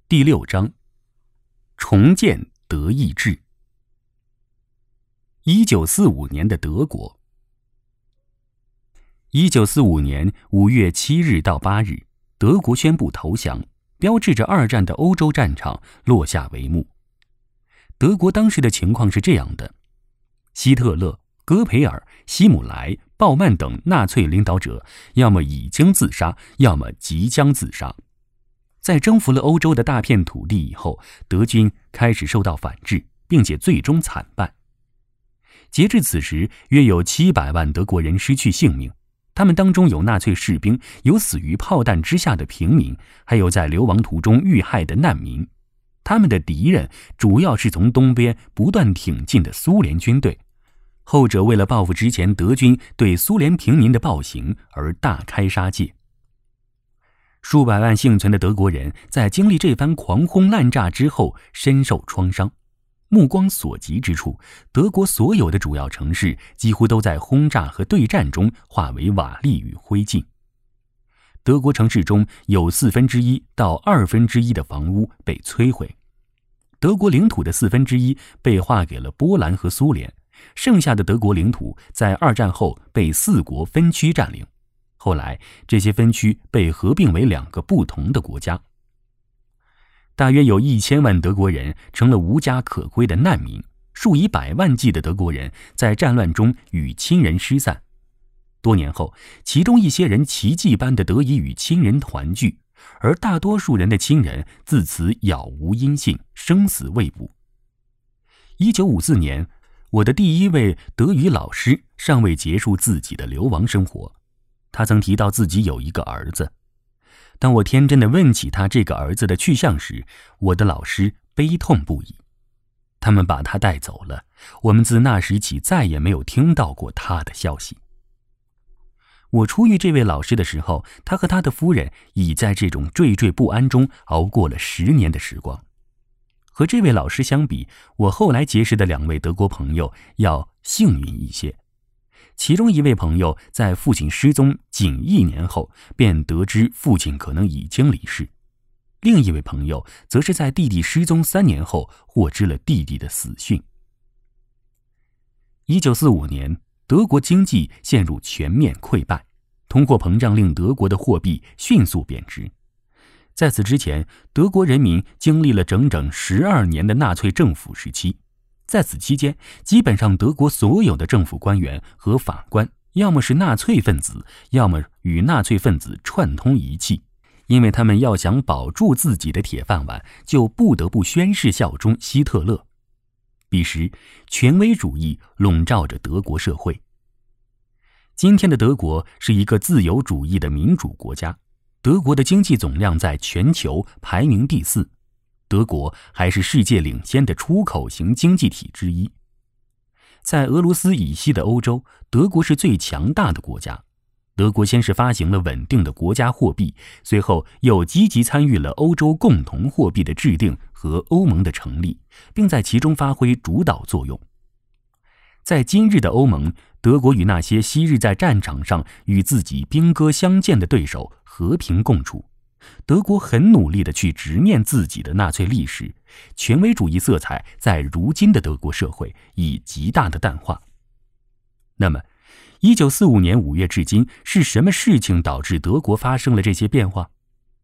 第6章，重建德意志。1945年的德国。1945年5月7日到8日，德国宣布投降，标志着二战的欧洲战场落下帷幕。德国当时的情况是这样的：希特勒、戈培尔、希姆莱、鲍曼等纳粹领导者要么已经自杀，要么即将自杀。在征服了欧洲的大片土地以后，德军开始受到反制，并且最终惨败。截至此时，约有700万德国人失去性命，他们当中有纳粹士兵，有死于炮弹之下的平民，还有在流亡途中遇害的难民。他们的敌人主要是从东边不断挺进的苏联军队，后者为了报复之前德军对苏联平民的暴行而大开杀戒。数百万幸存的德国人在经历这番狂轰滥炸之后深受创伤，目光所及之处，德国所有的主要城市几乎都在轰炸和对战中化为瓦砾与灰烬。德国城市中有1/4到1/2的房屋被摧毁，德国领土的1/4被划给了波兰和苏联，剩下的德国领土在二战后被4国分区占领。后来，这些分区被合并为2个不同的国家。大约有1000万德国人成了无家可归的难民，数以百万计的德国人在战乱中与亲人失散。多年后，其中一些人奇迹般地得以与亲人团聚，而大多数人的亲人自此杳无音信，生死未卜。1954年，我的第一位德语老师尚未结束自己的流亡生活。他曾提到自己有一个儿子。当我天真地问起他这个儿子的去向时，我的老师悲痛不已。他们把他带走了，我们自那时起再也没有听到过他的消息。我初遇这位老师的时候，他和他的夫人已在这种惴惴不安中熬过了10年的时光。和这位老师相比，我后来结识的2位德国朋友要幸运一些。其中一位朋友在父亲失踪仅1年后便得知父亲可能已经离世，另一位朋友则是在弟弟失踪3年后获知了弟弟的死讯。1945年，德国经济陷入全面溃败，通货膨胀令德国的货币迅速贬值。在此之前，德国人民经历了整整12年的纳粹政府时期。在此期间，基本上德国所有的政府官员和法官要么是纳粹分子，要么与纳粹分子串通一气，因为他们要想保住自己的铁饭碗，就不得不宣誓效忠希特勒。彼时，权威主义笼罩着德国社会。今天的德国是一个自由主义的民主国家，德国的经济总量在全球排名第4。德国还是世界领先的出口型经济体之一。在俄罗斯以西的欧洲，德国是最强大的国家。德国先是发行了稳定的国家货币，随后又积极参与了欧洲共同货币的制定和欧盟的成立，并在其中发挥主导作用。在今日的欧盟，德国与那些昔日在战场上与自己兵戈相见的对手和平共处。德国很努力地去直面自己的纳粹历史，权威主义色彩在如今的德国社会已极大的淡化。那么，1945年5月至今，是什么事情导致德国发生了这些变化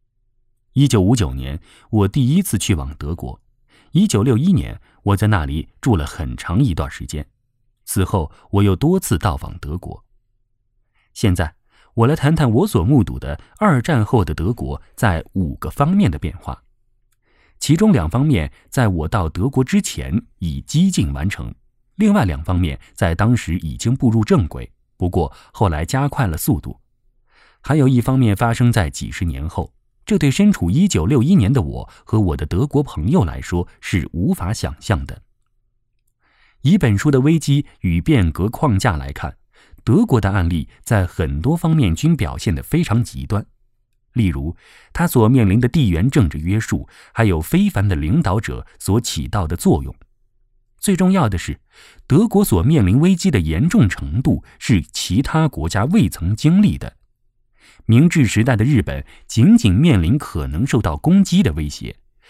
？1959年，我第一次去往德国。1961年，我在那里住了很长一段时间。此后，我又多次到访德国。现在，我来谈谈我所目睹的二战后的德国在5个方面的变化。其中2方面在我到德国之前已几近完成，另外2方面在当时已经步入正轨，不过后来加快了速度。还有一方面发生在几十年后，这对身处1961年的我和我的德国朋友来说是无法想象的。以本书的危机与变革框架来看，德国的案例在很多方面均表现得非常极端，例如他所面临的地缘政治约束，还有非凡的领导者所起到的作用。最重要的是，德国所面临危机的严重程度是其他国家未曾经历的。明治时代的日本仅仅面临可能受到攻击的威胁，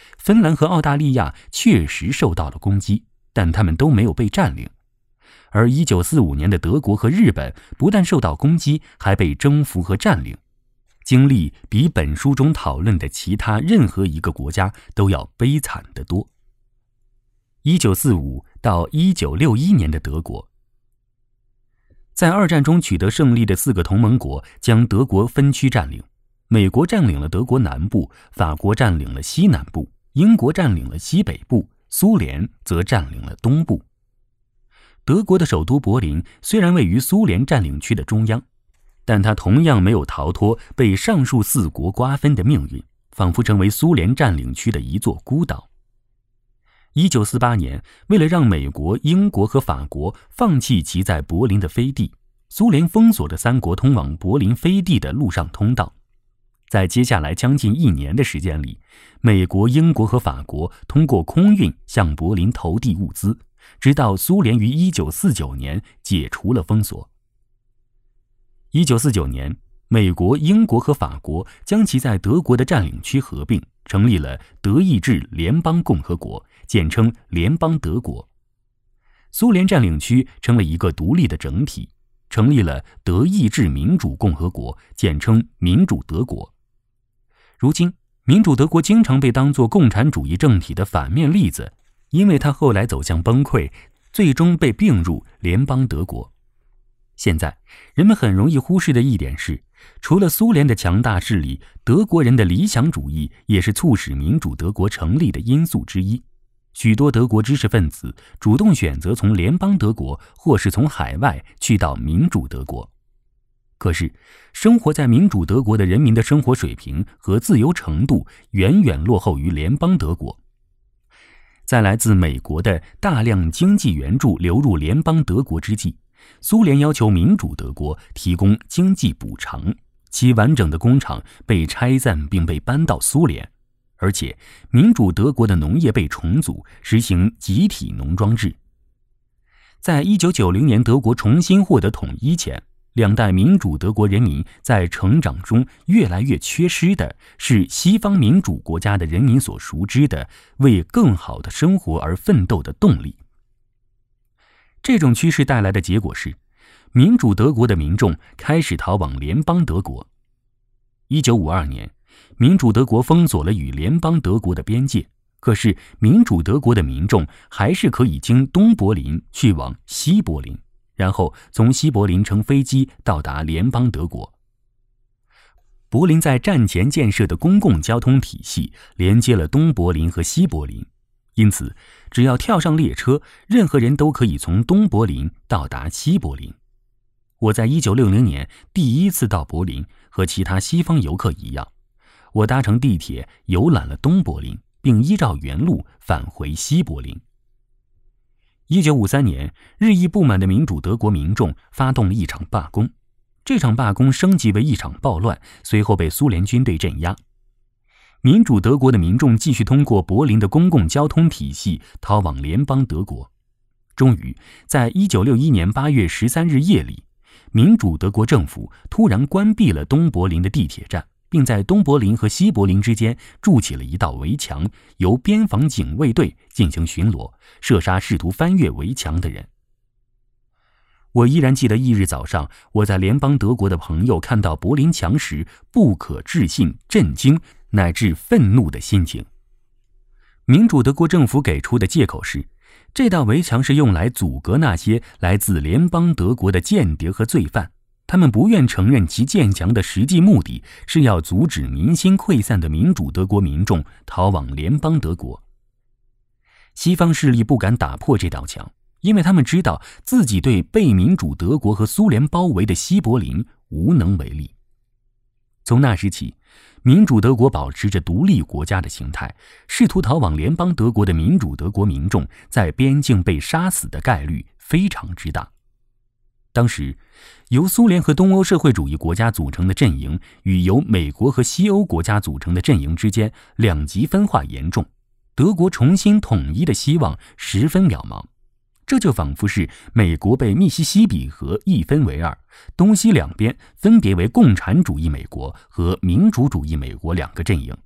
芬兰和澳大利亚确实受到了攻击，但他们都没有被占领。而1945年的德国和日本不但受到攻击，还被征服和占领，经历比本书中讨论的其他任何一个国家都要悲惨得多。1945到1961年的德国，在二战中取得胜利的4个同盟国将德国分区占领，美国占领了德国南部，法国占领了西南部，英国占领了西北部，苏联则占领了东部。德国的首都柏林虽然位于苏联占领区的中央，但它同样没有逃脱被上述4国瓜分的命运，仿佛成为苏联占领区的一座孤岛。1948年，为了让美国、英国和法国放弃其在柏林的飞地，苏联封锁了3国通往柏林飞地的陆上通道。在接下来将近1年的时间里，美国、英国和法国通过空运向柏林投递物资，直到苏联于1949年解除了封锁。1949年，美国、英国和法国将其在德国的占领区合并，成立了德意志联邦共和国，简称联邦德国。苏联占领区成了一个独立的整体，成立了德意志民主共和国，简称民主德国。如今，民主德国经常被当作共产主义政体的反面例子，因为它后来走向崩溃，最终被并入联邦德国。现在，人们很容易忽视的一点是，除了苏联的强大势力，德国人的理想主义也是促使民主德国成立的因素之一。许多德国知识分子主动选择从联邦德国或是从海外去到民主德国。可是，生活在民主德国的人民的生活水平和自由程度远远落后于联邦德国。在来自美国的大量经济援助流入联邦德国之际，苏联要求民主德国提供经济补偿，其完整的工厂被拆散并被搬到苏联，而且民主德国的农业被重组，实行集体农庄制。在1990年德国重新获得统一前，2代民主德国人民在成长中越来越缺失的是西方民主国家的人民所熟知的为更好的生活而奋斗的动力。这种趋势带来的结果是，民主德国的民众开始逃往联邦德国。1952年，民主德国封锁了与联邦德国的边界，可是民主德国的民众还是可以经东柏林去往西柏林，然后从西柏林乘飞机到达联邦德国。柏林在战前建设的公共交通体系连接了东柏林和西柏林，因此只要跳上列车，任何人都可以从东柏林到达西柏林。我在1960年第一次到柏林，和其他西方游客一样，我搭乘地铁游览了东柏林，并依照原路返回西柏林。1953年，日益不满的民主德国民众发动了一场罢工，这场罢工升级为一场暴乱，随后被苏联军队镇压。民主德国的民众继续通过柏林的公共交通体系逃往联邦德国。终于，在1961年8月13日夜里，民主德国政府突然关闭了东柏林的地铁站，并在东柏林和西柏林之间筑起了一道围墙，由边防警卫队进行巡逻，射杀试图翻越围墙的人。我依然记得翌日早上，我在联邦德国的朋友看到柏林墙时不可置信、震惊乃至愤怒的心情。民主德国政府给出的借口是，这道围墙是用来阻隔那些来自联邦德国的间谍和罪犯，他们不愿承认其建墙的实际目的是要阻止民心溃散的民主德国民众逃往联邦德国。西方势力不敢打破这道墙，因为他们知道自己对被民主德国和苏联包围的西柏林无能为力。从那时起，民主德国保持着独立国家的形态，试图逃往联邦德国的民主德国民众在边境被杀死的概率非常之大。当时，由苏联和东欧社会主义国家组成的阵营与由美国和西欧国家组成的阵营之间两极分化严重，德国重新统一的希望十分渺茫。这就仿佛是美国被密西西比河一分为二，东西两边分别为共产主义美国和民主主义美国两个阵营，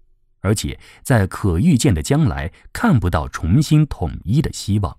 而且在可预见的将来看不到重新统一的希望。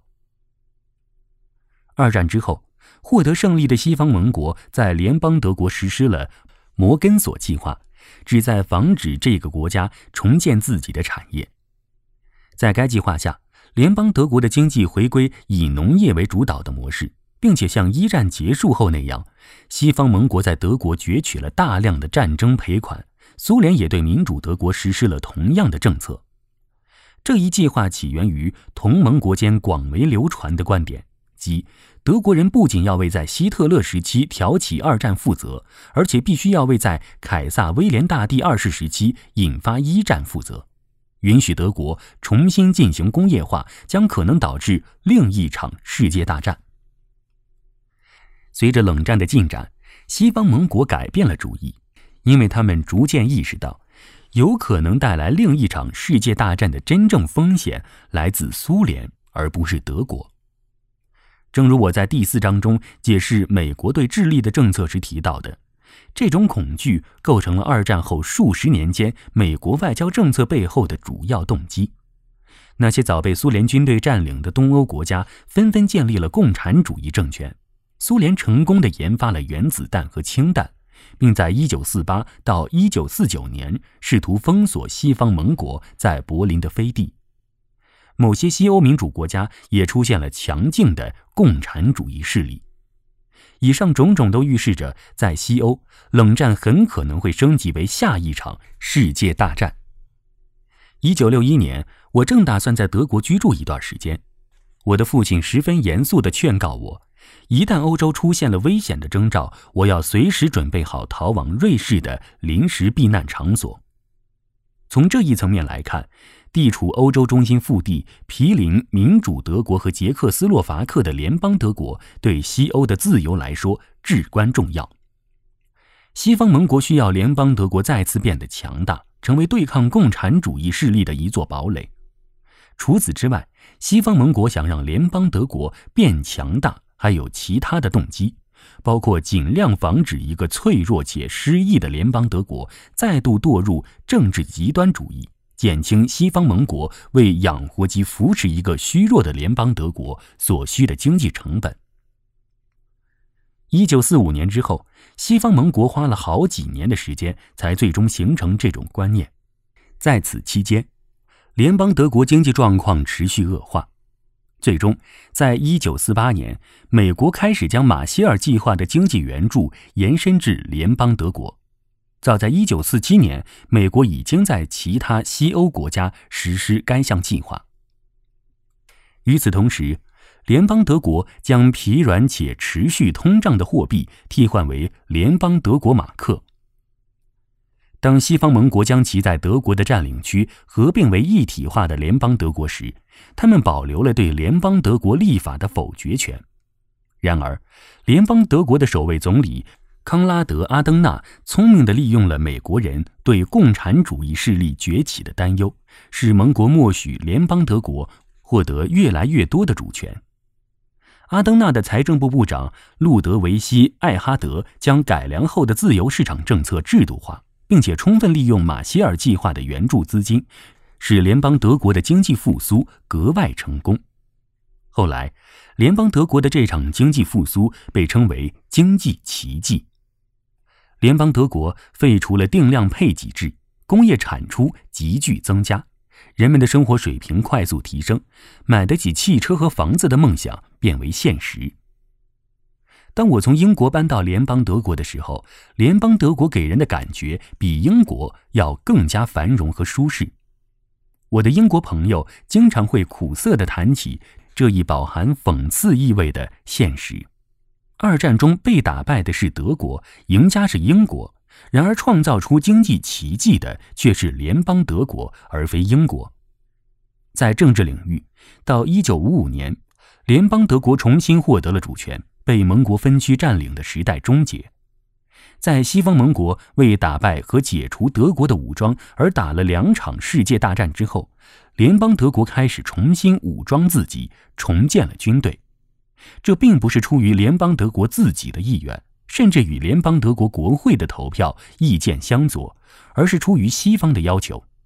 二战之后，获得胜利的西方盟国在联邦德国实施了摩根索计划，旨在防止这个国家重建自己的产业。在该计划下，联邦德国的经济回归以农业为主导的模式，并且像一战结束后那样，西方盟国在德国攫取了大量的战争赔款，苏联也对民主德国实施了同样的政策。这一计划起源于同盟国间广为流传的观点，即德国人不仅要为在希特勒时期挑起二战负责，而且必须要为在凯撒威廉大帝二世时期引发一战负责。允许德国重新进行工业化将可能导致另一场世界大战。随着冷战的进展，西方盟国改变了主意，因为他们逐渐意识到，有可能带来另一场世界大战的真正风险来自苏联，而不是德国。正如我在第4章中解释美国对智利的政策时提到的，这种恐惧构成了二战后数十年间美国外交政策背后的主要动机。那些早被苏联军队占领的东欧国家纷纷建立了共产主义政权，苏联成功地研发了原子弹和氢弹，并在1948到1949年试图封锁西方盟国在柏林的飞地。某些西欧民主国家也出现了强劲的共产主义势力。以上种种都预示着，在西欧，冷战很可能会升级为下一场世界大战。1961年，我正打算在德国居住一段时间。我的父亲十分严肃地劝告我，一旦欧洲出现了危险的征兆，我要随时准备好逃往瑞士的临时避难场所。从这一层面来看，地处欧洲中心腹地、毗邻民主德国和捷克斯洛伐克的联邦德国，对西欧的自由来说至关重要。西方盟国需要联邦德国再次变得强大，成为对抗共产主义势力的一座堡垒。除此之外，西方盟国想让联邦德国变强大，还有其他的动机，包括尽量防止一个脆弱且失意的联邦德国再度堕入政治极端主义，减轻西方盟国为养活及扶持一个虚弱的联邦德国所需的经济成本。1945年之后，西方盟国花了好几年的时间才最终形成这种观念。在此期间，联邦德国经济状况持续恶化。最终，在1948年，美国开始将马歇尔计划的经济援助延伸至联邦德国。早在1947年，美国已经在其他西欧国家实施该项计划。与此同时，联邦德国将疲软且持续通胀的货币替换为联邦德国马克。当西方盟国将其在德国的占领区合并为一体化的联邦德国时，他们保留了对联邦德国立法的否决权。然而，联邦德国的首位总理康拉德·阿登纳聪明地利用了美国人对共产主义势力崛起的担忧，使盟国默许联邦德国获得越来越多的主权。阿登纳的财政部部长路德维希·艾哈德将改良后的自由市场政策制度化，并且充分利用马歇尔计划的援助资金，使联邦德国的经济复苏格外成功。后来，联邦德国的这场经济复苏被称为经济奇迹。联邦德国废除了定量配给制，工业产出急剧增加，人们的生活水平快速提升，买得起汽车和房子的梦想变为现实。当我从英国搬到联邦德国的时候，联邦德国给人的感觉比英国要更加繁荣和舒适。我的英国朋友经常会苦涩地谈起这一饱含讽刺意味的现实。二战中被打败的是德国，赢家是英国，然而创造出经济奇迹的却是联邦德国，而非英国。在政治领域，到1955年，联邦德国重新获得了主权，被盟国分区占领的时代终结。在西方盟国为打败和解除德国的武装而打了2场世界大战之后，联邦德国开始重新武装自己，重建了军队。这并不是出于联邦德国自己的意愿，甚至与联邦德国国会的投票意见相左，而是出于西方的要求。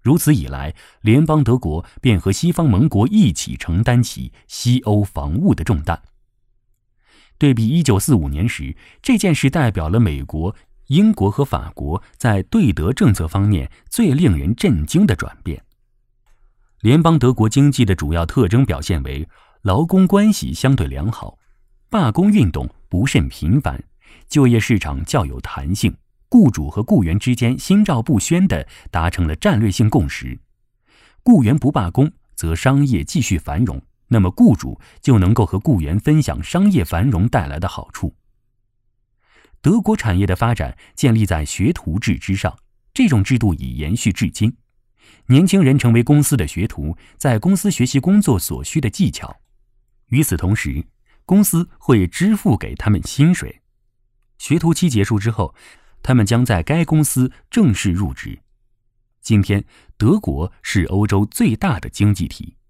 如此以来，联邦德国便和西方盟国一起承担起西欧防务的重担。对比1945年时，这件事代表了美国、英国和法国在对德政策方面最令人震惊的转变。联邦德国经济的主要特征表现为劳工关系相对良好，罢工运动不甚频繁，就业市场较有弹性，雇主和雇员之间心照不宣地达成了战略性共识。雇员不罢工，则商业继续繁荣，那么雇主就能够和雇员分享商业繁荣带来的好处。德国产业的发展建立在学徒制之上，这种制度已延续至今。年轻人成为公司的学徒，在公司学习工作所需的技巧。与此同时，公司会支付给他们薪水。学徒期结束之后，他们将在该公司正式入职。今天，德国是欧洲最大的经济体，